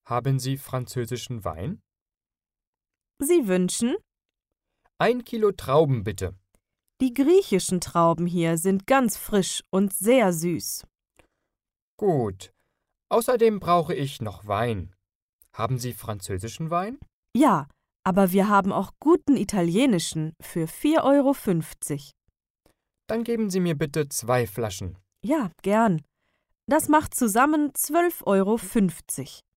Haben Sie französischen Wein? Sie wünschen? 1 Kilo Trauben bitte. Die griechischen Trauben hier sind ganz frisch und sehr süß. Gut. Außerdem brauche ich noch Wein. Haben Sie französischen Wein? Ja, aber wir haben auch guten italienischen für 4,50 €. Dann geben Sie mir bitte 2 Flaschen. Ja, gern. Das macht zusammen 12,50 €.